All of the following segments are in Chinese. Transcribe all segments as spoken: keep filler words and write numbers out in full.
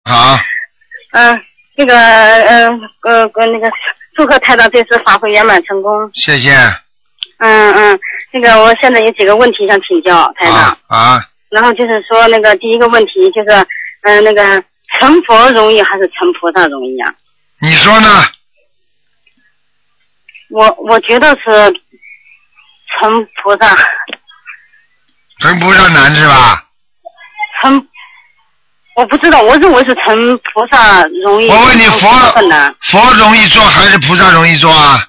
好。 嗯，那个，嗯呃呃，那个，祝贺台长这次法会圆满成功。 谢谢。 嗯嗯，那个我现在有几个问题想请教台长。 啊。啊然后就是说，那个第一个问题就是，嗯、呃，那个成佛容易还是成菩萨容易啊？ 你说呢？ 我我觉得是成菩萨。 成菩萨难是吧？ 成，我不知道，我认为是成菩萨容易。 我问你，佛很难。 佛容易做还是菩萨容易做啊？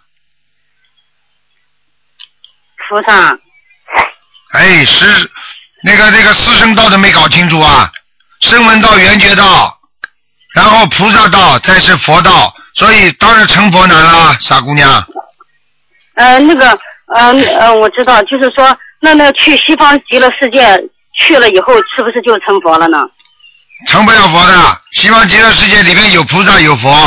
菩萨。 哎，师，那个那个四圣道都没搞清楚啊，声闻道、缘觉道，然后菩萨道，再是佛道，所以当然成佛难了，傻姑娘。 呃，那个，呃呃，我知道，就是说，那那去西方极乐世界去了以后，是不是就成佛了呢？ 成不了佛的，西方极乐世界里面有菩萨有佛。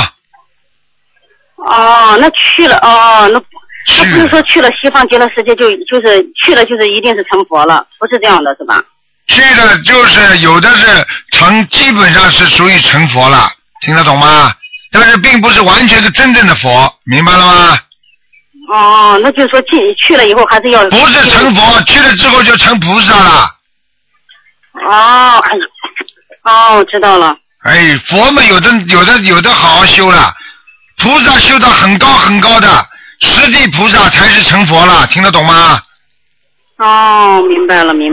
哦，那去了，哦，那那不是说去了西方极乐世界就就是去了就是一定是成佛了，不是这样的，是吧？ 去的就是有的是成，基本上是属于成佛了，听得懂吗？但是并不是完全是真正的佛，明白了吗？ 哦，那就是说去去了以后还是要。 不是成佛，去了之后就成菩萨了。 哦，哎呀，哦，我知道了。 哎，佛们有的有的有的好好修了，菩萨修到很高很高的，实际菩萨才是成佛了，听得懂吗？ 哦，明白了，明白了。